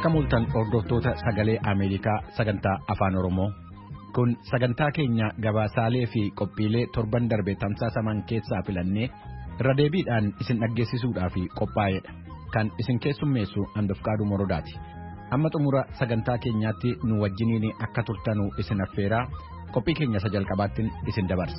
Akka mul'atan hordoftoota sagalee Ameerikaa sagantaa Afaan Oromoo. Kun sagantaa keenya gabaasaalee fi qophiilee torban darbe tamsaasaman keessaa filannee irra deebiidhaan isin dhaggeessisuudhaaf qophaa'edha. Kan isin keessummeessu Handofqaaduu Morodaati. Amma xumura sagantaa keenyaatti nu wajjiniin akka turtanu isin affeeraa qophii keenya isa jalqabaattiin isin dabarsa.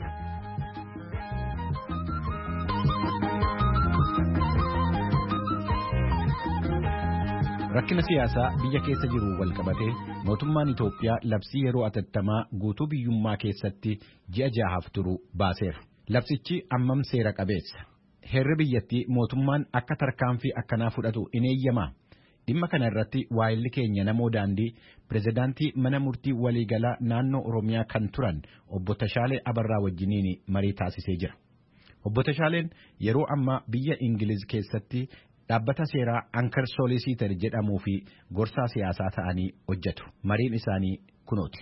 Rakkina siyaasaa biyya keessa jiru wal qabatee mootummaan Itoophiyaa labsii yeroo atattamaa guutuu biyyummaa keessatti ji'a 6 turu baaseera. Labsichi ammam seera qabeessa. Heerri biyyattii mootummaan akka tarkaanfii akkanaa fudhatu in eeyyamaa. Dhimma kana irratti waa'illi keenya namoo daandii pirezidaantii mana murtii waliigalaa naannoo Oromiyaa kan turan obbo Tashaalee Abarraa wajjiniin marii taasisee jira. Obbo Tashaaleen yeroo ammaa biyya Ingiliz keessatti dhaabbata seeraa Anchor Solicitor jedhamuu fi gorsaa siyaasaa ta'anii hojjetu. Mariin isaanii kunooti.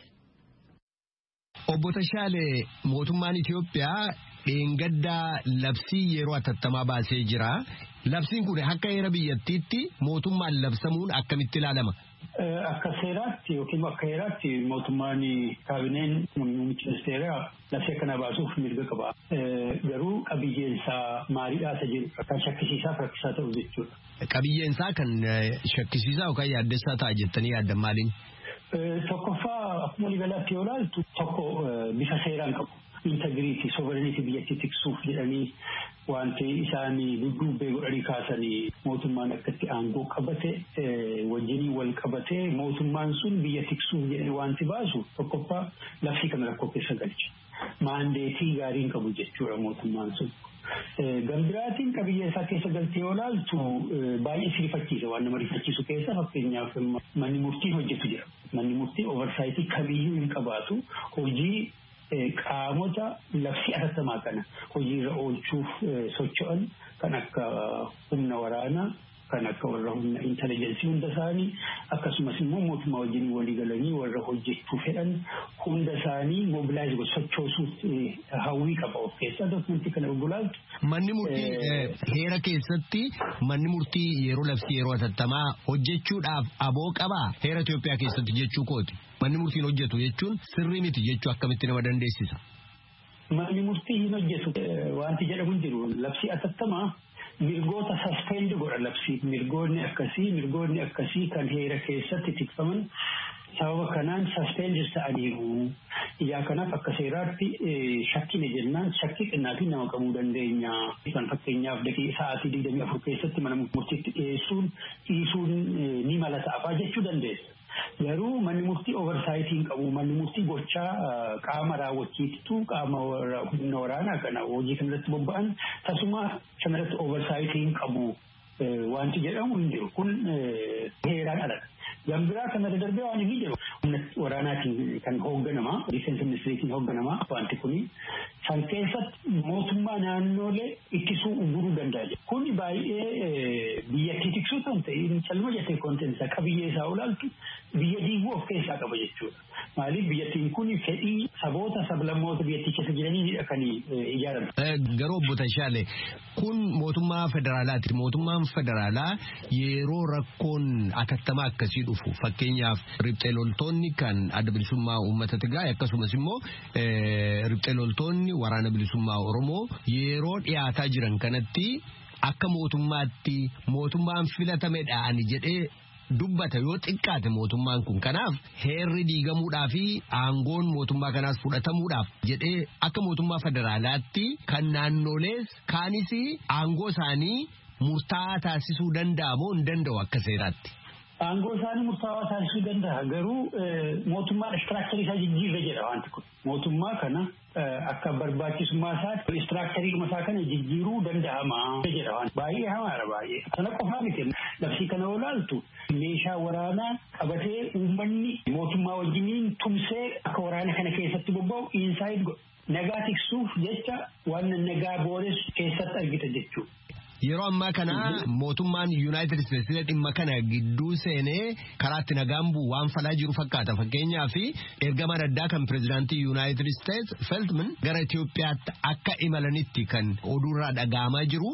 Obbo Tashaalee, mootummaan Itoophiyaa dheengaddaa labsii yeroo atattamaa baasee jira. Labsiin kun akka heera biyyattiitti mootummaan labsamuun akkamitti ilaalama? Akka seeraatti yookiin akka heeraatti mootummaan kaabineen muummichi ministeeraa labsii akkana baasuuf mirga qaba. Garuu qabiyyeensaa maaliidhaa isa jedhu kan shakkisiisaa rakkisaa ta'u jechuudha. Qabiyyeensaa kan shakkisiisaa yookaan yaaddessaa ta'a jettanii yaaddan maaliin? Tokkoffaa akkuma waliigalaatti yoo ilaaltu tokko bifa seeraan qabu. Integriitii sovereignty biyyattii tiksuuf jedhanii wanti isaanii dudduubbee godhanii kaasanii mootummaan akkatti aangoo qabate wajjinii wal qabate mootummaan sun biyya tiksuuf jedhanii wanti baasu tokkoffaa labsii kana rakkoo keessa galche. Maandeetii gaariin qabu jechuudha mootummaan sun. Gambiraatiin qabiyyeensaa keessa galtee yoo ilaaltu baay'ee si rifachiisa waan nama rifachiisu keessa fakkeenyaaf manni murtii hojjetu jira. Manni murtii oversight kamiyyuu hin qabaatu hojii qaamota labsii atattamaa kana hojiirra oolchuuf socho'an kan akka humna waraanaa kan akka warra humna intelligensii hunda isaanii akkasumas immoo mootummaa wajjin walii galanii warra hojjechuu fedhan hunda isaanii mobilaayiz sochoosuuf hawwii qaba of keessaa dokumentii kana gulaaltu. Manni murtii heera keessatti manni murtii yeroo labsii yeroo atattamaa hojjechuudhaaf aboo qabaa heera Itoophiyaa keessatti jechuu kooti. Manni murtiin hojjetu jechuun sirrii miti jechuu akkamitti nama dandeessisa? Manni murtii hin hojjetu wanti jedhamu hin jiru labsii atattamaa mirgoota suspend godha labsii mirgoonni akkasii kan heera keessatti tikfaman sababa kanaan suspend ta'aniiru. Yaa kanaaf akka seeraatti shakkii jennaan shakkii xinnaatiin nama qabuu dandeenya. Kan fakkeenyaaf sa'aatii 24 keessatti mana murtiitti dhiisuun ni mala ta'afaa jechuu dandeessa. Garuu manni murtii oversightiin qabu manni murtii gochaa qaama raawwachiiftuu qaama humna waraanaa kana hojii kanarratti bobba'an tasuma kanarratti oversightiin qabu wanti jedhamu hin jiru kun heeraan ala. Gambiraa kanarra darbee waan hin jiru humna waraanaatiin kan hoogganamaa defense ministeeriitiin hoogganamaa wanti kuni san keessatti mootummaa naannoolee ittisuu uguruu danda'a. Kun baay'ee biyyattii tiksuu kan ta'e calma jettee konteensa qabiyyee isaa olaaltu biyya diiguu of keessaa qaba jechuudha. Maaliif biyyattiin kun fedhii saboota sablammoota biyyattii keessa jiranidha kan ijaarame. Garuu obbo Tashaalee kun mootummaa federaalaati. Mootummaan federaalaa yeroo rakkoon atattamaa akkasii dhufu fakkeenyaaf riphxee loltoonni kan adda bilisummaa uummata Tigraay akkasumas immoo riphxee loltoonni waraana bilisummaa Oromoo yeroo dhiyaataa jiran kanatti akka mootummaatti mootummaan filatameedhaan jedhee dubbata yoo xiqqaate mootummaan kun kanaaf heerri diigamuudhaa fi aangoon mootummaa kanaas fudhatamuudhaaf jedhee akka mootummaa federaalaatti kan naannolees kaanis aangoo isaanii murtaa'aa taasisuu danda'a moo hin danda'u akka seeraatti? Aangoo isaanii murtaa'aa taasisuu danda'a garuu mootummaan istiraakcharii isaa jijjiirra jedha wanti kun mootummaa kana akka barbaachisummaa isaatti istiraakcharii isaa kana jijjiiruu danda'ama jedha wanti baay'ee hamaadha baay'ee sana qofaa miti labsii kana olaaltu meeshaa waraanaa qabatee uummanni mootummaa wajjiniin tumsee akka waraana kana keessatti bobba'u insaaid nagaa tiksuuf jecha waan nagaa booressu keessatti argita jechuudha. Yeroo ammaa kana mootummaan United States dhimma kana gidduu seenee karaatti nagaan bu'u waan falaa jiru fakkaata. Fakkeenyaaf ergamaan addaa kan pirezidaantii United States Feltman gara Itoophiyaatti akka imalanitti kan oduurraa dhaga'amaa jiru.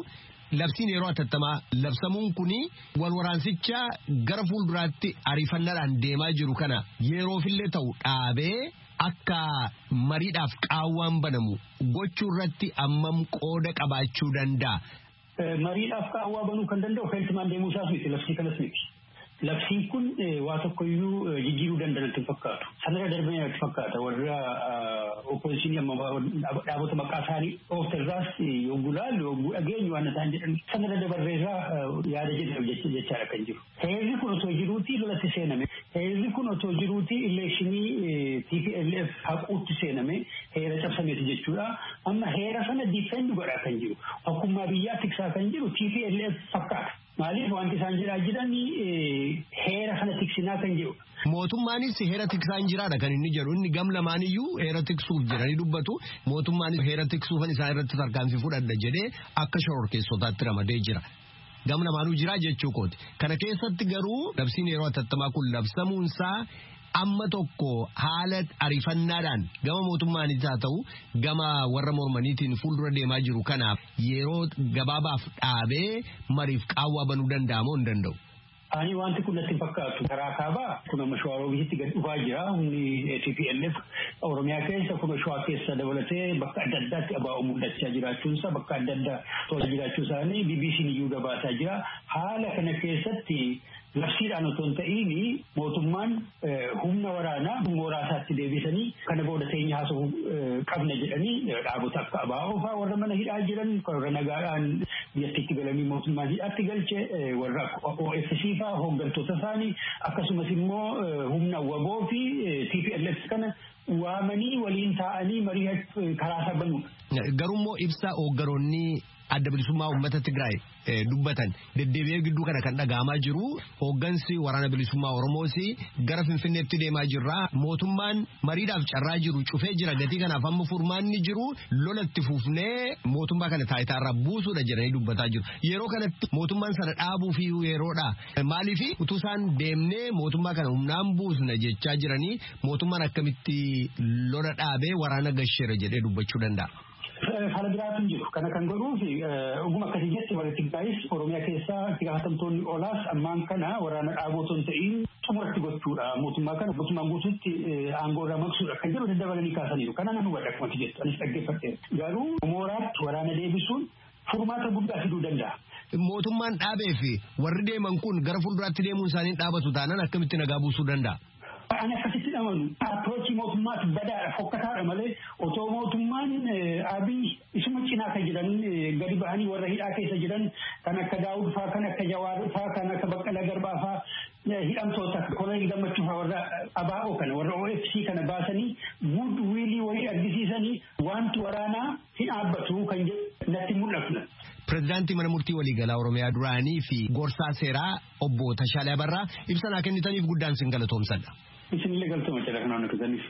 labsiin yeroo atattamaa labsamuun kuni wal waraansicha gara fuulduraatti ariifannaadhaan deemaa jiru kana yeroofillee ta'u dhaabee akka mariidhaaf qaawwaan banamu gochuu irratti ammam qooda qabaachuu danda'a. Mariidhaaf qaawwaa banuu kan danda'u feeltimaan deemuu isaas miti labsii kanas miti. Labsiin kun waa tokkoyyuu jijjiiruu danda'an fakkaatu. Sanarra darbee natti fakkaata warra opposition amma dhaabota maqaa isaanii oofirraas yogguu laalu yogguu dhageenyu waan isaan jedhan sanarra dabarreerraa yaada jedhamu jechaadha kan jiru. Heerri kun otoo jiruutii lolatti seename. Heerri kun otoo jiruutii ileekshinii TPLF haquutti seename heera cabsameeti jechuudha. Amma heera sana difeendi godhaa kan jiru. Akkuma biyyaa tiksaa kan jiru TPLF fakkaata. Maaliif wanti isaan jedhaa jiranii heera kana tiksinaa kan jiru. Mootummaanis heera tiksaan jiraadha kan inni jedhu inni gam lamaaniyyuu heera tiksuuf jedhanii dubbatu mootummaanis heera tiksuufan isaan irratti tarkaanfii fudhadha jedhee akka shororkeessotaatti ramadee jira. Gam lamaanuu jira jechuu kooti. Kana keessatti garuu labsiin yeroo atattamaa kun labsamuunsaa amma tokko haala ariifannaadhaan gama mootummaanis haa ta'u gama warra mormaniitiin fuuldura deemaa jiru kanaaf yeroo gabaabaaf dhaabee mariif qaawwaa banuu danda'amoo hin danda'u. Ani wanti kun natti fakkaatu karaa kaabaa kun amma shawaa biyyitti gad dhufaa jira humni TPLF Oromiyaa keessa kun shawaa keessa dabalatee bakka adda addaatti abaa'uu mul'achaa jiraachuunsa bakka adda addaa tola jiraachuu isaanii BBC'n iyyuu gabaasaa jira. Haala kana keessatti labsiidhaan otoo hin ta'iin mootummaan humna waraanaa mooraasaatti deebisanii kana booda teenya haasa'uu qabna jedhanii dhaabota akka abaa'oo fa'aa warra mana hidhaa jiran warra nagaadhaan biyyattiitti galanii mootummaan hidhaatti galche warra OFC fa'aa hooggantoota isaanii akkasumas immoo humna waboo fi TPLF kana waamanii waliin taa'anii marii karaa sabanudha. Garummoo ibsaa hooggaroonni adda bilisummaa uummata Tigraay dubbatan deddeebi'ee gidduu kana kan dhaga'amaa jiru hooggansi waraana bilisummaa Oromoos gara Finfinneetti deemaa jirra mootummaan mariidhaaf carraa jiru cufee jira gatii kanaaf amma furmaanni jiru lolatti fuufnee mootummaa kana taayitaarraa buusuudha jedhanii dubbataa jiru yeroo kanatti mootummaan sana dhaabuu fi yeroodha maaliif utuu isaan deemnee mootummaa kana humnaan buusna jechaa jiranii mootummaan akkamitti lola dhaabee waraana gasheera jedhee dubbachuu danda'a. Haala biraatu jiru. Kana kan godhuu fi ogummaa akkasii jetti warra Tigraayis Oromiyaa keessaa itti gaafatamtoonni olaas ammaan kana waraana dhaabuu otoo hin ta'iin xumuratti gochuudha. Mootummaa kana mootummaan guutuutti aangoo irraa maqsuudha kan jedhu daddabalanii kaasaniiru. Kana nan hubadha akkuma jettu anis dhaggeeffadheera. Garuu mooraatti waraana deebisuun furmaata guddaa fiduu danda'a. Mootummaan dhaabee fi warri deeman kun gara fuulduraatti deemuun isaanii dhaabatu taanaan akkamitti nagaa buusuu danda'a? Ani akkasitti amanu approachii mootummaatti badaadha fokkataadha malee otoo mootummaan Abiy isuma cinaa kan jiran gadi ba'anii warra hidhaa keessa jiran kan akka Daawud fa'aa kan akka Jawaar fa'aa kan akka Baqqalaa Garbaa fa'aa hidhamtoota Koloneel Gammachuu fa'aa warra ABO kana warra OFC kana baasanii good wiilii wayii argisiisanii wanti waraanaa hin dhaabbatu kan jedhu natti mul'atu. Pireezidaantii mana murtii waliigalaa Oromiyaa duraanii fi gorsaa seeraa obbo Tashaalee Abarraa ibsa naa kennitaniif guddaan sin galatoomsadha. Isinillee galtooma jedha kanaan akkasaniif.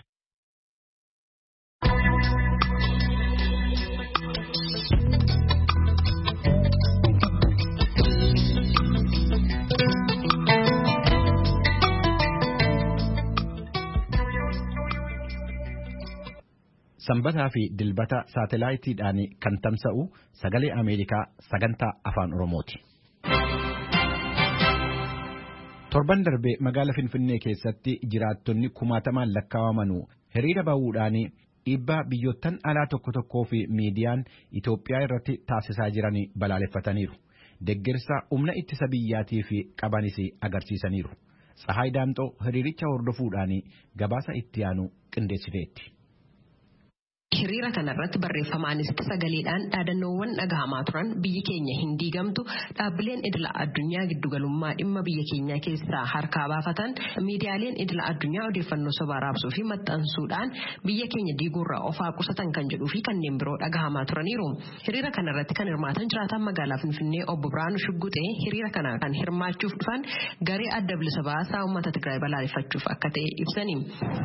Sanbataa fi dilbata saatalaayitiidhaan kan tamsa'u sagalee Ameerikaa sagantaa afaan Oromooti. Torban darbee magaalaa Finfinnee keessatti jiraattonni kumaatamaan lakkaawamanu hiriira ba'uudhaan dhiibbaa biyyottan alaa tokko tokkoo fi miidiyaan Itoophiyaa irratti taasisaa jiran balaaleffataniiru. Deeggarsa humna ittisa biyyaatii fi qabanis agarsiisaniiru. Tsahaay Daamxoo hiriiricha hordofuudhaan gabaasa itti aanu qindeessiteetti. Hiriira kanarratti barreeffamaanis sagaleedhaan dhaadannoowwan dhagahamaa turan biyyi keenya hin diigamtu dhaabbileen idila addunyaa giddugalummaa dhimma biyya keenyaa keessaa harkaa baafatan miidiyaaleen idila addunyaa odeeffannoo sobaa raabsuu fi maxxansuudhaan biyya keenya diiguurraa ofaa qusatan kan jedhuu fi kanneen biroo dhagahamaa turaniiru. Hiriira kanarratti kan hirmaatan jiraataan magaalaa Finfinnee obbo Biraanuu Shugguxee hiriira kana kan hirmaachuuf dhufan garee adda bilisa baasaa uummata Tigraay balaaleffachuuf akka ta'e ibsani.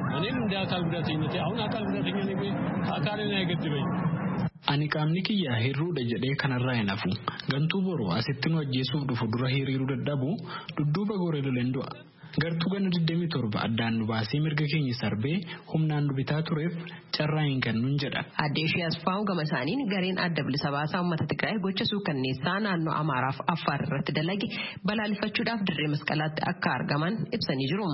Ani qaamni kiyya hirruudha jedhee kanarraa hin hafu gantuu boru asitti nu ajjeesuuf dhufu dura hiriiruu dadhabu dudduuba goree loleen du'a gartuu gana 27 addaan nu baasee mirga keenya sarbee humnaan nu bitaa tureef carraa hin kennuun jedha. Adde Ishiyaas Faa'u gama isaaniin gareen adda bilisa baasaa uummata Tigraay gocha suukanneessaa naannoo Amaaraaf Affaar irratti dalage balaaleffachuudhaaf dirree masqalaatti akka argaman ibsanii jiru.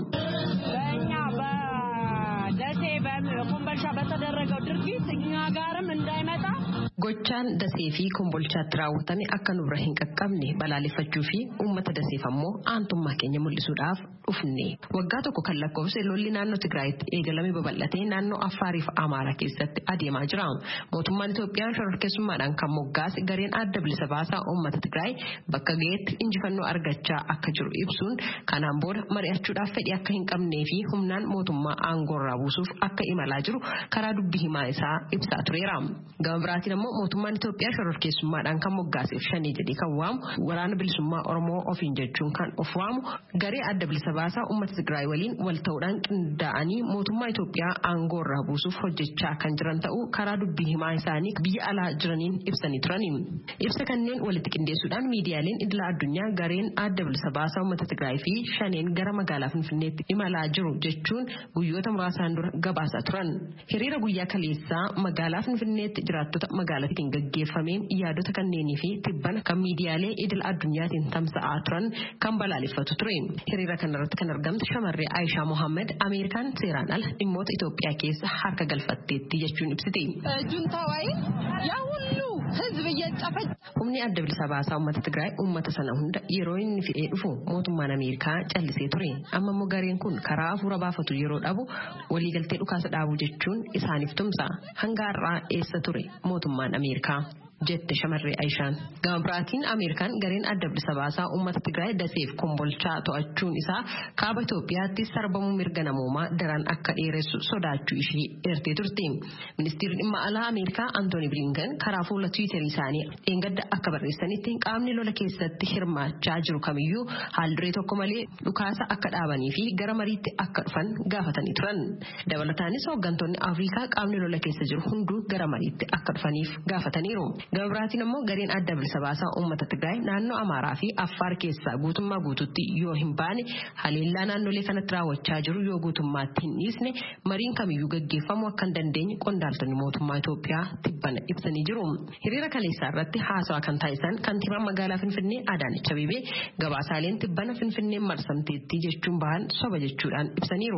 ኮምቦልቻ በተደረገው ድርጊት እኛ ጋርም እንዳይመጣ gochaan dasee fi kombolchaatti raawwatame akka nurra hin qaqqabne balaaleffachuu fi uummata daseef ammoo aantummaa keenya mul'isuudhaaf dhufne waggaa tokko kan lakkoofse lolli naannoo Tigraayitti eegalame babal'atee naannoo Affaariif Amaaraa keessatti adeemaa jira. Mootummaan Itoophiyaa shororkeessummaadhaan kan moggaase gareen adda bilisa baasaa uummata Tigraay bakka ga'eetti injifannoo argachaa akka jiru ibsuun kanaan booda mari'achuudhaaf fedhii akka hin qabnee fi humnaan mootummaa aangoorraa buusuuf akka imalaa jiru karaa dubbii himaa isaa ibsaa tureera. Gama biraatiin ammoo mootummaan Itoophiyaa shororkeessummaadhaan kan moggaaseef shanii jedhee kan waamu waraana bilisummaa Oromoo ofiin jechuun kan of waamu garee adda bilisa baasaa uummata Tigraay waliin wal ta'uudhaan qindaa'anii mootummaa Itoophiyaa aangoorraa buusuuf hojjechaa kan jiran ta'uu karaa dubbii himaa isaanii biyya alaa jiraniin ibsanii turani. Ibsa kanneen walitti qindeessuudhaan miidiyaaleen idila addunyaa gareen adda bilisa baasaa uummata Tigraay fi shaneen gara magaalaa Finfinneetti imalaa jiru jechuun guyyoota muraasaan dura gabaasaa turan. Hiriira guyyaa kaleessaa magaalaa Finfinneetti jiraattota magaalattiin gaggeeffameen yaadota kanneenii fi tibbana kan miidiyaalee idila addunyaatiin tamsa'aa turan kan balaaleffatu ture. Hiriira kanarratti kan argamte shamarree Aayishaa Mohammed Ameerikaan seeraan ala dhimmoota Itoophiyaa keessa harka galfatteetti jechuun ibsite. ጁንታዋይ ያ ሁሉ ህዝብ እየጨፈጨፈ humni adda bilisa baasaa uummata Tigraay uummata sana hunda yeroo inni fi'ee dhufu mootummaan Ameerikaa callisee ture. Amma immoo gareen kun karaa hafuura baafatu yeroo dhabu waliigaltee dhukaasa dhaabuu jechuun isaaniif tumsa. Hanga har'aa eessa ture mootummaan Ameerikaa jette shamarree Aayishaan. Gama biraatiin Ameerikaan gareen adda bilisa baasaa uummata Tigraay daseef kombolchaa to'achuun isaa kaaba Itoophiyaatti sarbamuu mirga namoomaa daran akka dheeressu sodaachuu ishee eertee turte. Ministeerri dhimma alaa Ameerikaa Antooni Bilinkan karaa fuula Tiwiiterii isaanii dheengadda akka barreessanitti qaamni lola keessatti hirmaachaa jiru kamiyyuu haalduree tokko malee dhukaasa akka dhaabanii fi gara mariitti akka dhufan gaafatanii turan. Dabalataanis hooggantoonni Afrikaa qaamni lola keessa jiru hunduu gara mariitti akka dhufaniif gaafataniiru. Gama biraatiin ammoo gareen adda bilisa baasaa uummata Tigraay naannoo Amaaraa fi Affaar keessaa guutummaa guututti yoo hin baane haleellaa naannolee kanatti raawwachaa jiru yoo guutummaatti hin dhiisne mariin kamiyyuu gaggeeffamuu akka hin dandeenye qondaaltonni mootummaa Itoophiyaa tibbana ibsanii jiru. Hiriira kaleessaa irratti haasawaa kan taasisan kantiibaan magaalaa Finfinnee Adaanech Abeebee gabaasaaleen tibbana Finfinneen marsamteetti jechuun bahan soba jechuudhaan ibsaniiru.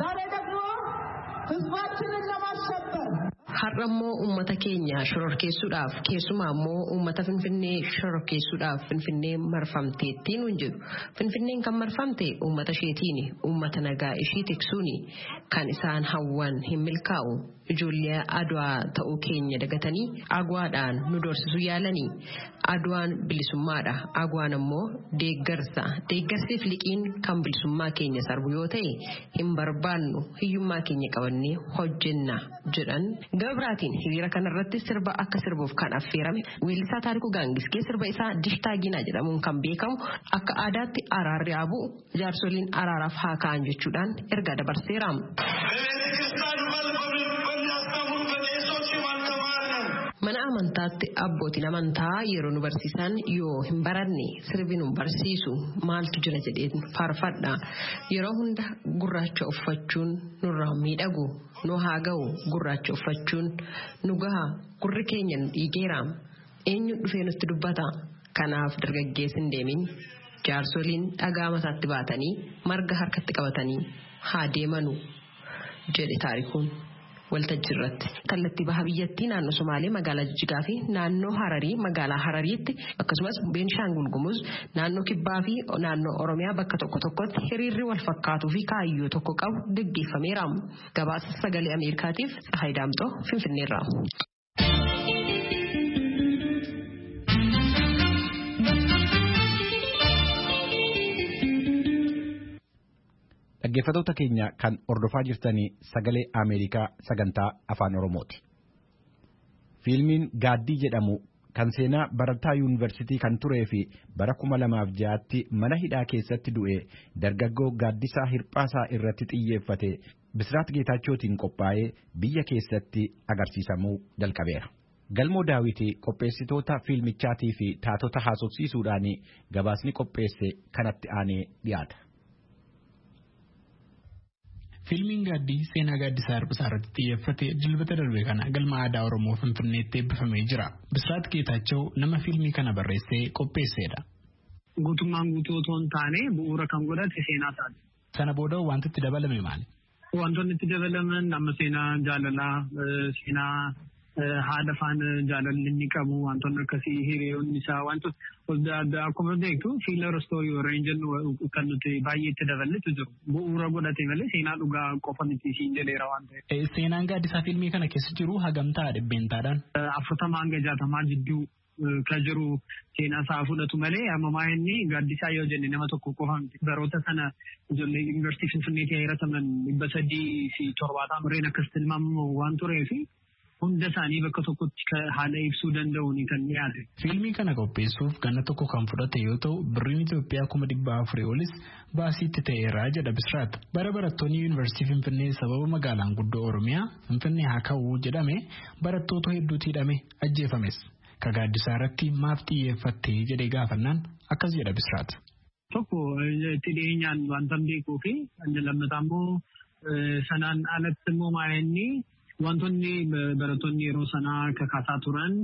Har'a immoo uummata keenya shororkeessuudhaaf keessumaa immoo uummata Finfinnee shororkeessuudhaaf Finfinnee marfamteetti nuun jedhu. Finfinneen kan marfamte uummata isheetiini, uummata nagaa ishii tiksuuni. Kan isaan hawwan hin milkaa'u. Ijoollee Adwaa ta'uu keenya dagatanii Agwaadhaan nu doorsisuu yaalanii. Adwaan bilisummaadha. Agwaan ammoo deeggarsa. Deeggarsiif liqiin kan bilisummaa keenya sarbu yoo ta'e hin barbaannu hiyyummaa keenya qabannee hojjenna jedhan. Gama biraatiin hiriira kanarratti sirba akka sirbuuf kan affeerame weellisaa Taarikuu Gaangiskee sirba isaa Dishtaaginaa jedhamuun kan beekamu akka aadaatti araarri haa bu'u jaarsoliin araaraaf haa ka'an jechuudhaan ergaa dabarseera. Mana amantaatti abbootiin amantaa yeroo nu barsiisan yoo hin baranne sirbi nu barsiisu maaltu jira jedheen faarfadha. Yeroo hunda gurraacha uffachuun nurraa miidhagu nu haa ga'u gurraacha uffachuun nu gaha gurri keenya nu dhiigeera. Eenyu dhufee nutti dubbata? Kanaaf dargaggeessi hin deemin jaarsoliin dhagaa mataatti baatanii marga harkatti qabatanii haa deemanu jedhe Taarikuun. Waltajjii irratti kallattii baha biyyattii naannoo Somaalee magaalaa Jijjigaa fi naannoo Hararii magaalaa Harariitti akkasumas Beenishaangul Gumuz naannoo Kibbaa fi naannoo Oromiyaa bakka tokko tokkotti hiriirri wal fakkaatuu fi kaayyoo tokko qabu gaggeeffameera. Gabaasa sagalee Ameerikaatiif Tsahaay Daamxoo Finfinneerraa. Dhaggeeffattoota keenya kan hordofaa jirtanii sagalee Ameerikaa sagantaa afaan Oromooti. Fiilmiin Gaaddii jedhamu kan seenaa barataa yuunivarsiitii kan turee fi bara 2006tti mana hidhaa keessatti du'e dargaggoo Gaaddisaa Hirphaasaa irratti xiyyeeffate Bisiraat Geetaachootiin qophaa'ee biyya keessatti agarsiisamuu jalqabeera. Galmoo Daawiti qopheessitoota fiilmichaatii fi taatota haasofsiisuudhaan gabaasni qopheesse kanatti aanee dhiyaata. Fiilmiin Gaaddii seenaa Gaaddisaa Hirphisaa irratti xiyyeeffate dilbata darbe kana galma aadaa Oromoo Finfinneetti eebbifamee jira. Bisiraat Geetaachoo nama fiilmii kana barreessee qopheesseedha. Guutummaan guutuu otoo hin taane bu'uura kan godhate seenaa isaati. Sana booda wanti itti dabalame maali? Wantoonni itti dabalaman amma seenaa jaalalaa, seenaa haadha faana jaalalli inni qabu, wantoonni akkasii hiriyoonni isaa wantoota akkuma beektu fiilar istoorii warreen jennu kan nuti baay'ee itti daballetu jiru. Bu'uura godhate malee seenaa dhugaa qofa miti siin jedheera waan ta'eef. Seenaan Gaaddisaa fiilmii kana keessa jiru hagamtaa dhibbeentaadhaan? 40 hanga 60 jidduu kan jiru seenaa isaa fudhatu malee ammaa inni Gaaddisaa yoo jenne nama tokko qofa miti. Baroota sana ijoollee yuunivarsiitii Finfinneetti heerataman 370 warreen akkas tilmaamamu waan tureef hunda isaanii bakka tokkotti haala ibsuu danda'uun kan dhiyaate. Fiilmii kana qopheessuuf ganna tokko kan fudhate yoo ta'u birriin Itoophiyaa 400,000 olis baasiitti ta'eera jedha Bisiraat. Bara barattoonni yuunivarsiitii Finfinnee sababa magaalaan guddoo Oromiyaa Finfinnee haa ka'uu jedhame barattoota hedduutu hidhame ajjeefames. Ka Gaaddisaa irratti maaf xiyyeeffattee jedhee gaafannaan akkas jedha Bisiraat. Tokko itti dhiyeenyaan wanta beekuu fi lammataa immoo sanaan alatti immoo maa'inni wantoonni barattoonni yeroo sanaa kakaasaa turan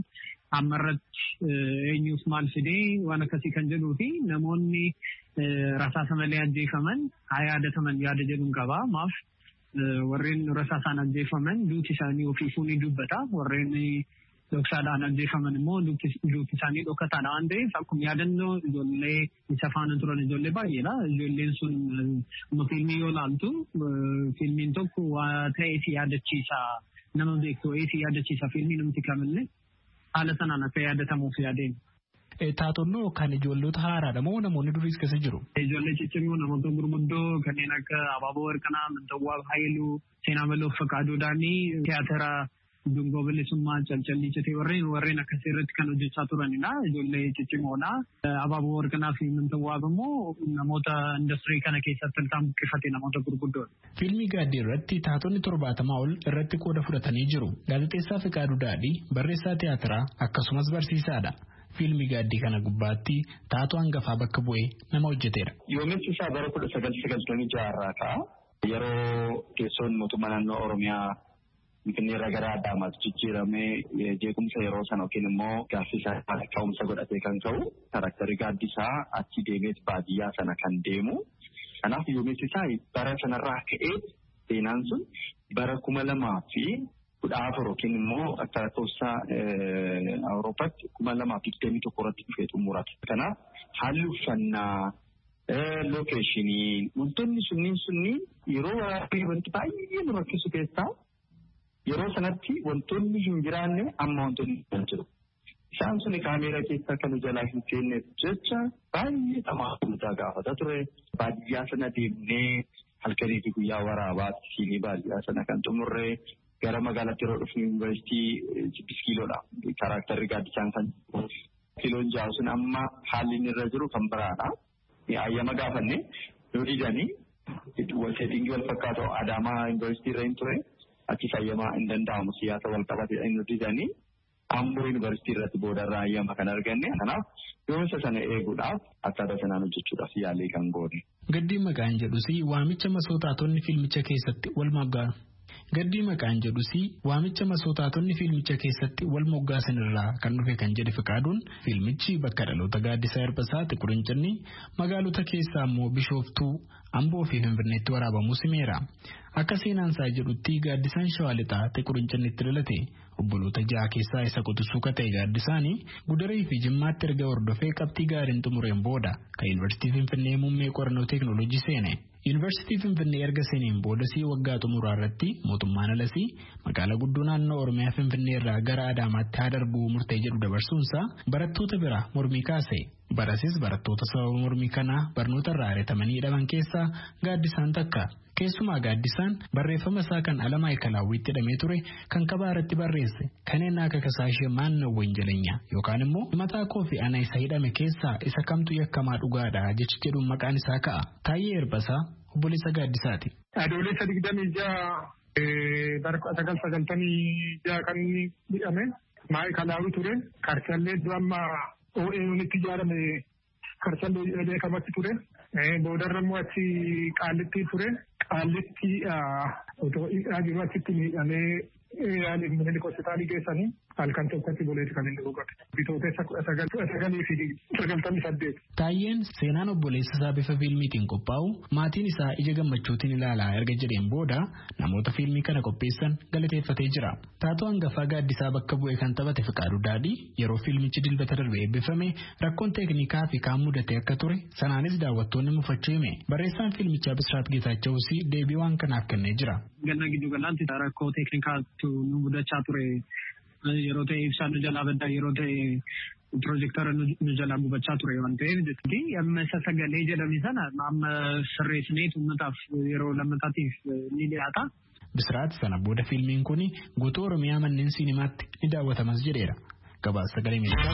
ammarratti eenyuuf maal fidee waan akkasii kan jedhuu fi namoonni rasaasa malee ajjeefaman haa yaadataman yaada jedhuun qaba. Maaf warreen rasaasaan ajjeefaman duuti isaanii ofiifuu ni dubbata. Warreen dhoksaadhaan ajjeefaman immoo duuti isaanii dhokataadha waan ta'eef akkuma yaadannoo ijoollee isa faana turan ijoollee baay'eedha. Ijoolleen sun fiilmii yoo ilaaltu fiilmiin tokko waa ta'ee si yaadachiisa. Nama beektu si yaadachiisa fiilmii namti kamillee haala sanaan akka yaadatamuuf yaadeen. Taatonnoo kan ijoollota haaraadha moo namoonni duriis keessa jiru? Ijoollee ciccimoo namoota gurguddoo kanneen akka Abaaboo Warqanaa, Mintawwaab Haayiluu, Seenaa Baloo Fakkaaduu Daanii, Tiyaatira Dungoo Bilisummaa Calcallii Citee warreen akkasii irratti kan hojjechaa turanidha. Ijoollee ciccimoodha. Abaaboo Warqanaa fi Mintawwaab immoo namoota industirii kana keessatti ilkaan buqqifate namoota gurguddoodha. Fiilmii Gaaddii irratti taatonni 70 ol irratti qooda fudhatanii jiru. Gaazexeessaa Fiqaaduu Daadhii barreessaa tiyaatiraa akkasumas barsiisaadha. Fiilmii Gaaddii kana gubbaatti taatoo hangafaa bakka bu'ee nama hojjeteera. Yoomichi isaa bara 1996 irraa ka'a. Yeroo teessoon mootummaa naannoo Oromiyaa Finfinnee irraa gara Adaamaatti jijjiiramee jeequmsa yeroo sana yookiin immoo gaaffii isaa ka'umsa godhatee kan ka'u karakterri Gaaddisaa achi deemee baadiyyaa sana kan deemu. Kanaaf yoomichi isaa bara sanarraa ka'ee seenaan sun bara 2014 yookiin immoo akka lakkoofsa Awurooppaatti 2021 irratti dhufee xumurata. Kanaaf haalli uffannaa lookeeshinii wantoonni sunniin yeroo waraabbii wanti baay'ee nu rakkisu keessaa yeroo sanatti wantoonni hin jiraanne amma wantoonni hin jiru. Isaan suni kaameera keessaa kan jalaa hin seenneef jecha baay'ee xamaasuutaa gaafata ture. Baadiyyaa sana deemnee halkanii fi guyyaa waraabaatti siinii baadiyyaa sana kan xumurree gara magaalaatti yeroo dhufnu yuunivarsiitii 6 kiiloodha. Karakterri Gaaddisaan kan kiiloon ja'a sun amma haalli inni irra jiru kan biraadha. Ayyama gaafanne yoo didanii seetingii wal fakkaatu Adaamaa yuunivarsiitii irra hin ture. Achis ayyamaa hin danda'amu siyaasa wal qabatee inni didanii Amboo yuunivarsiitii irratti boodarraa ayyama kan arganne. Kanaaf yoomisa sana eeguudhaaf akkaataa sanaan hojjechuudhaaf yaalii kan goone. Gaddii maqaan jedhusi waamicha masootaatonni fiilmicha keessatti wal moggaa. Gaddii maqaan jedhusi waamicha masootaatonni fiilmicha keessatti wal moggaasan irraa kan dhufe kan jedhe Fiqaaduun fiilmichi bakka dhaloota Gaaddisaa Hirphisaa Xiqurincinni magaalota keessaa immoo Bishooftuu, Amboo fi Finfinneetti waraabamuu simeera. Akka seenaan isaa jedhutti Gaaddisaan Shawaa Lixaa Xiqurincinnitti dhalate. Obboloota 6 keessaa isa qotisuu ka ta'e Gaaddisaanii Gudaree fi Jimmaatti erga hordofee qabxii gaariin xumureen booda kan Yuunivarsiitii Finfinnee muummee qorannoo teekinooloojii seene. Yuunivarsiitii Finfinnee erga seeneen boodasii waggaa xumuraa irratti mootummaan alasii magaalaa guddoo naannoo Oromiyaa Finfinnee irraa gara Adaamaatti haa darbuu murtee jedhu dabarsuunsaa barattoota biraa mormii kaase. Barasis barattoota sababa mormii kanaa barnoota irraa ari'atamanii hidhaman keessaa Gaaddisaan takka. Keessumaa Gaaddisaan barreeffama isaa kan Alamaa Ikalaawwiitti hidhamee ture kan kabaa irratti barreesse kanneen akka kasaashee maannawwan jaleenyaa yookaan immoo mataa koo fi ana isa hidhame keessaa isa kamtu yakkamaa dhugaadha jechi jedhuun maqaan isaa ka'a. Taayyee Hirphisaa obboleessa Gaaddisaati. Adoolessa 26 bara 1996 kan hidhame Maayikalaawwii ture. Karchallee amma OAU'nitti ijaarame Karchallee beekamatti ture. Boodarra immoo achi Qaallitti ture. haallitti otoo jiru achitti miidhamee yaaliif Minilik hospitaalii geessanii halkan tokkotti boleeti kan inni boqote. Bitootessa 1998. Taayyeen seenaan obboleessa isaa bifa fiilmiitiin qophaa'u maatiin isaa ija gammachuutiin ilaalaa erga jedheen booda namoota fiilmii kana qopheessan galateeffatee jira. Taatoo hangafaa gaaddisaa bakka bu'ee kan taphate Fiqaaduu Daadhii yeroo fiilmichi dilbata darbe eebbifame rakkoon teeknikaa fi kaan mudate akka ture sanaanis daawwattoonni mufachuu hime. Barreessaan fiilmichaa Bisiraat Geetaachawus deebii waan kanaaf kennee jira. Ganna giddu galaanti rakkoo teeknikaatu nu mudachaa ture. Yeroo ta'e ibsaan nu jalaa baddaa yeroo ta'e piroojektara nu jalaa gubachaa ture waan ta'eef jechuudha. Amma isa sagalee jedhame sana amma sirreessineet uummataaf yeroo lammataatiif ni dhiyaata. Bisiraat sana booda fiilmiin kun guutuu Oromiyaa manneen siinimaatti ni daawwatamas jedheera. Gabaasa sagalee Ameerikaaf.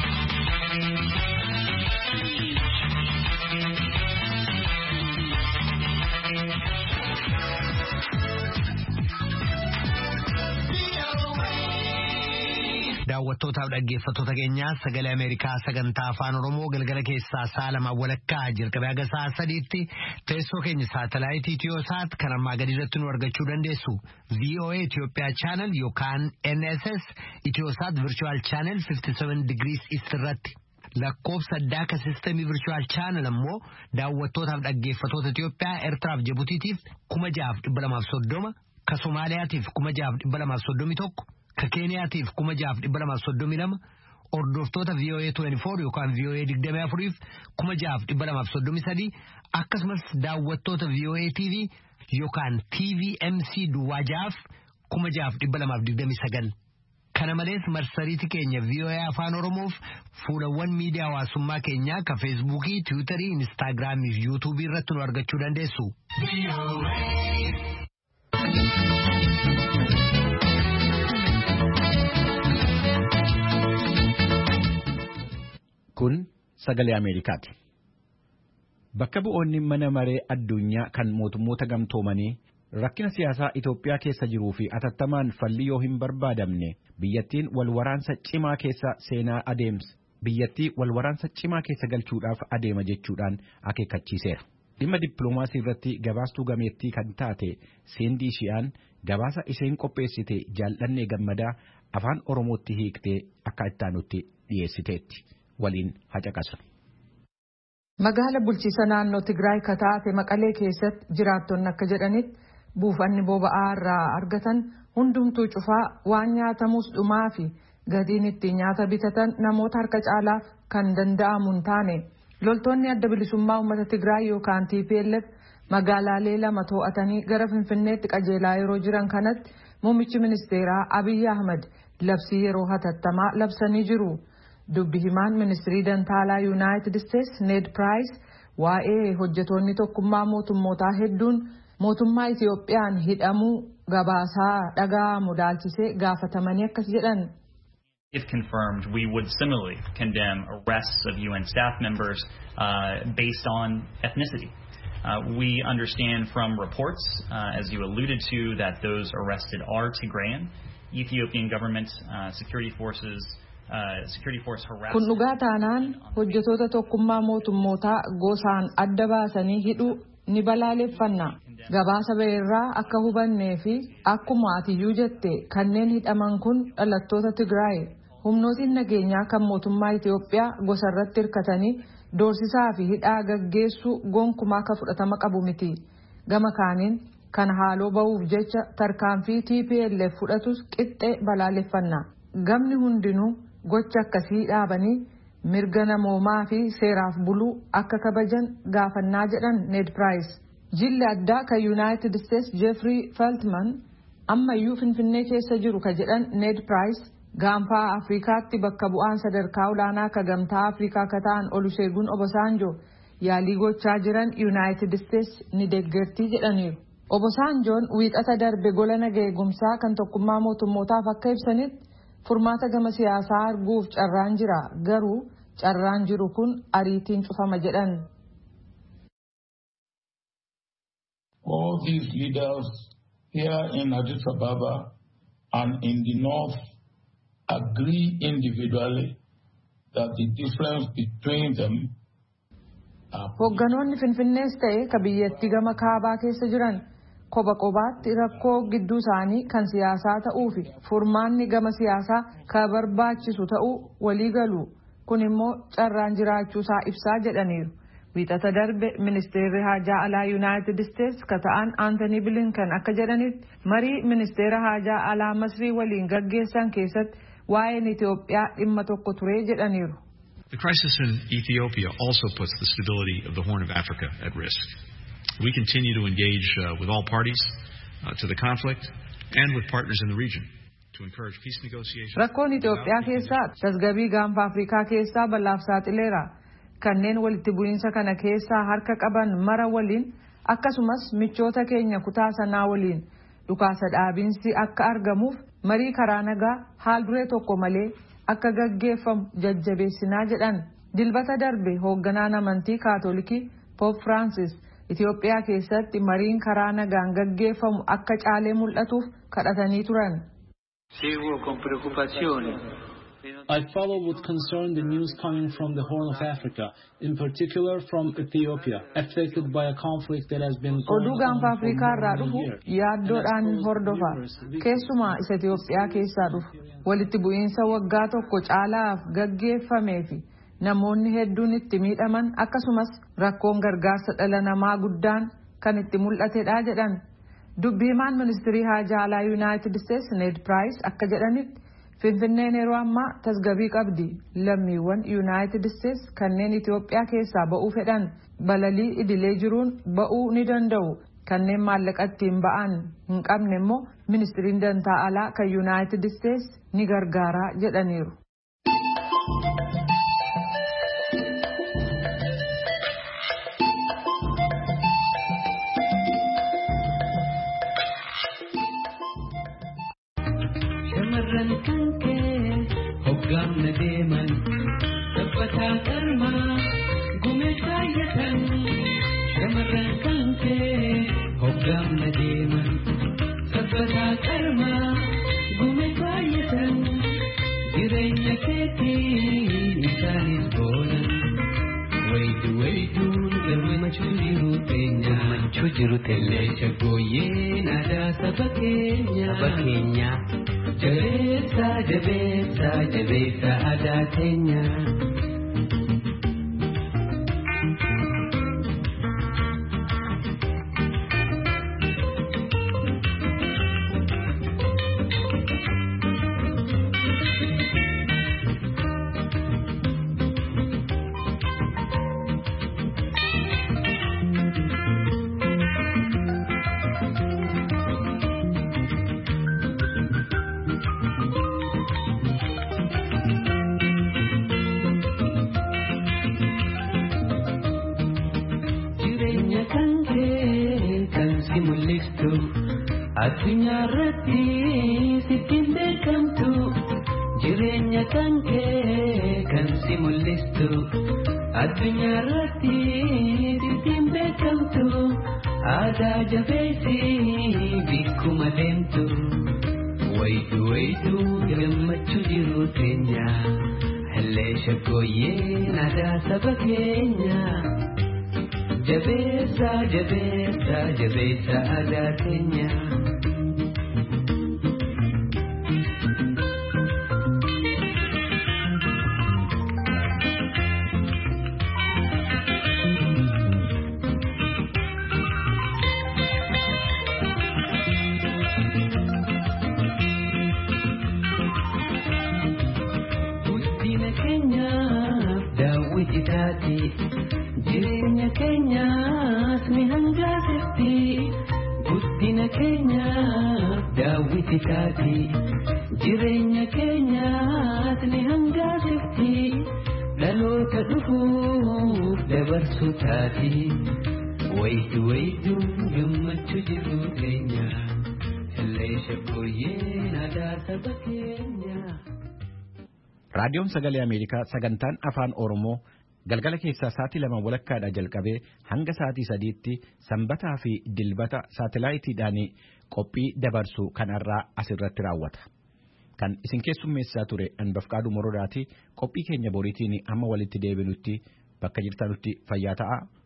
Daawwattootaaf dhaggeeffattoota keenyaa sagalee Ameerikaa sagantaa afaan Oromoo galgala keessaa sa'a lama walakkaa jalqabee haga sa'a sadiitti teessoo keenya saatalaayitii Itiyoosaat kan ammaa gadi irratti nu argachuu dandeessu. VOA Itoophiyaa Channel yookaan NSS Itiyoosaat Virtual Channel 57 degrees East irratti. Lakkoofsa daaka sistemii Virtual Channel ammoo daawwattootaaf dhaggeeffattoota Itoophiyaa Eertiraaf Jibutiitiif 6,230 ka Somaaliyaatiif 6,231 ka Keeniyaatiif 6,232 hordoftoota VOA 24 yookaan VOA 24 6,233 akkasumas daawwattoota VOA TV yookaan TVMC duwwaa 6,229 kana malees marsariitii keenya VOA afaan Oromoof fuulawwan miidiyaa hawaasummaa keenyaa ka Feesbuukii, Tiwiitarii, Instaagiraamii fi Yuutuubii irratti nu argachuu dandeessu. Kun sagalee Ameerikaati. Bakka bu'oonni mana maree addunyaa kan mootummoota gamtoomanii rakkina siyaasaa Itoophiyaa keessa jiruu fi atattamaan falli yoo hin barbaadamne biyyattiin walwaraansa cimaa keessa seenaa adeemsa. Biyyattii walwaraansa cimaa keessa galchuudhaaf adeema jechuudhaan akeekkachiiseera. Dhimma dippiloomaasii irratti gabaastuu gameettii kan taate Seendii Shi'aan gabaasa isheen qopheessite Jaallannee Gammadaa afaan Oromootti hiiktee akka ittaanutti dhiyeessiteetti. Waliin hacaqasu. Magaala bulchiisa naannoo Tigraay kataate Maqalee keessatti jiraattonni akka jedhanitti buufanni boba'aa irraa argatan hundumtuu cufaa waan nyaatamus dhumaa fi gatiin ittiin nyaata bitatan namoota harka caalaaf kan danda'amu hin taane. Loltoonni adda bilisummaa uummata Tigraay yookaan TPLF magaalaalee lama to'atanii gara Finfinneetti qajeelaa yeroo jiran kanatti muummichi ministeeraa Abiyyi Ahmad labsii yeroo hatattamaa labsanii jiru. Dubbi himaan ministirii dantaalaa Yuunaayitid Isteets Ned Piraayis waa'ee hojjetoonni tokkummaa mootummootaa hedduun mootummaa Itiyoophiyaan hidhamuu gabaasaa dhaga'amu ilaalchisee gaafatamanii akkas jedhan. If confirmed, we would similarly condemn arrests of UN staff members based on ethnicity. We understand from reports, as you alluded to, that those arrested are Tigrayan. Ethiopian government security forces Kun dhugaa taanaan hojjetoota tokkummaa mootummootaa gosaan adda baasanii hidhuu ni balaaleffanna. Gabaasa ba'eerraa akka hubannee fi akkuma atiyyuu jette kanneen hidhaman kun dhalattoota Tigraay. Humnootiin nageenyaa kan mootummaa Itiyoophiyaa gosa irratti hirkatanii doorsisaa fi hidhaa gaggeessuu gonkumaa akka fudhatama qabu miti. Gama kaaniin kan haaloo ba'uuf jecha tarkaanfii TPLF fudhatus qixxee balaaleffanna. Gamni hundinuu gocha akkasii dhaabanii mirga namoomaa fi seeraaf buluu akka kabajan gaafannaa jedhan Ned Price. Jilli addaa kan United States Jeffrey Feltman ammayyuu Finfinnee keessa jiru ka jedhan Ned Price gaanfaa Afrikaatti bakka bu'aan sadarkaa olaanaa ka gamtaa Afrikaa ka ta'an Olusegun Obasanjo yaalii gochaa jiran United States ni deeggartii jedhaniiru. Obasanjoon wiixata darbe gola nagaa eegumsaa kan tokkummaa mootummootaaf akka ibsanitti furmaata gama siyaasaa arguuf carraan jira garuu carraan jiru kun ariitiin cufama jedhan. All these leaders here in Addis Ababa and in the north agree individually that the difference between them Hogganoonni Finfinnees ta'e ka biyyattii gama kaabaa keessa jiran Koba qobaatti rakkoo gidduu isaanii kan siyaasaa ta'uu fi furmaanni gama siyaasaa kan barbaachisu ta'uu walii galu. Kun immoo carraan jiraachuusaa ibsaa jedhaniiru. Wiixata darbe ministeerri haajaa alaa Yuunaayitid Isteetsi ka ta'an Aantanii Bilinkan akka jedhanitti marii ministeera haajaa alaa Masrii waliin gaggeessan keessatti waa'een Itoophiyaa dhimma tokko ture jedhaniiru. The crisis in Ethiopia also puts the stability of the Horn of Africa at risk. We continue to engage with all parties to the conflict and with partners in the region to encourage peace negotiations. Rakkoon Itoophiyaa keessaa tasgabbii gaanfa Afrikaa keessaa bal'aaf saaxileera. Kanneen walitti bu'iinsa kana keessaa harka qaban mara waliin akkasumas michoota keenya kutaa sanaa waliin dhukaasa dhaabiinsi akka argamuuf marii karaa nagaa haal duree tokko malee akka gaggeeffamu jajjabeessinaa jedhan. Dilbata darbe hoogganaan amantii kaatolikii Pope Francis Itoophiyaa keessatti mariin karaa nagaan gaggeeffamu akka caalee mul'atuuf kadhatanii turan. I follow with concern the news coming from the Horn of Africa, in particular from Ethiopia, affected by a conflict that has been going Oduu gaanfa on for Afrikaa more irraa than a dhufu year. yaaddoodhaan hordofa. Keessumaa isa Itoophiyaa keessaa dhufu walitti bu'iinsa waggaa tokko caalaaf gaggeeffamee fi namoonni hedduun itti miidhaman akkasumas rakkoon gargaarsa dhala namaa guddaan kan itti mul'atedha jedhan. Dubbii himaan ministirii haajaa alaa Yuunaayitid Isteetsi Ned Price akka jedhanitti Finfinneen yeroo ammaa tasgabbii qabdi. Lammiiwwan Yuunaayitid Isteetsi kanneen Itoophiyaa keessaa ba'uu fedhan balalii idilee jiruun ba'uu ni danda'u. Kanneen maallaqa ittiin ba'an hin qabne immoo ministiriin dantaa alaa kan Yuunaayitid Isteetsi ni gargaara jedhaniiru. Shamarran kan kee hoggaamna deeman dabbataa qarmaa gumee kaayyatan. Shamarran kan kee hoggaamna deeman dabbataa qarmaa gumee kaayyatan. Jireenya keetiin isaanis boonan wayduun gammachuu jiru teenya. Gammachuu jiru teenya shaggooyyeen aadaa saba keenya. Jabeessa aadaa teenya. Addunyaa irratti sittiin beekamtu jireenya kan kee kan si mul'istu. Addunyaa irratti sittiin beekamtu aadaa jabeessi bikkuma deemtu. Waydu gammachuu jiru teenya illee shaggooyyeen aadaa saba keenya. Jabeessa aadaa teenya. Guddina keenyaaf daawwiti taati. Jireenya keenyaas ni hangaasifti. Guddina keenyaaf daawwiti taati. Jireenya keenyaas ni hangaasifti. Dhaloota dhufuuf dabarsuu taati. Waydu gammachuu jiru teenya illee shaggooyyeen aadaa saba keenya. Raadiyoon Sagalee Ameerikaa sagantaan Afaan Oromoo galgala keessaa sa'aatii 2:00 jalqabee hanga sa'aatii 3:00 sanbataa fi dilbata saatalaayitiidhaan qophii dabarsu kanarraa asirratti raawwata. Kan isin keessummeessaa ture Anbafqaaduu Morodaati. Qophii keenya boriitiin amma walitti deebinutti bakka jirtanutti fayyaa ta'aa.